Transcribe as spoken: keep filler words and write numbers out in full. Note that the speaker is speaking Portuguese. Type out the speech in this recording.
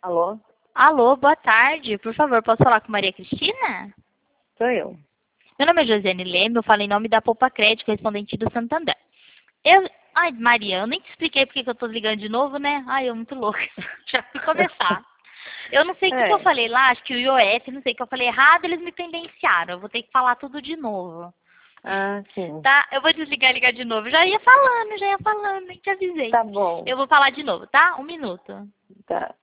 Alô? Alô, boa tarde. Por favor, posso falar com Maria Cristina? Sou eu. Meu nome é Josiane Leme, eu falo em nome da Poupa Crédito, correspondente do Santander. Eu... Ai, Maria, eu nem te expliquei porque que eu tô ligando de novo, né? Ai, eu muito louca. Já fui começar. Eu não sei o que, É. que eu falei lá, acho que o I O F, não sei o que eu falei errado, eles me pendenciaram. Eu vou ter que falar tudo de novo. Ah, sim. Tá? Eu vou desligar e ligar de novo. Já ia falando, já ia falando, nem te avisei. Tá bom. Eu vou falar de novo, tá? Um minuto. Tá.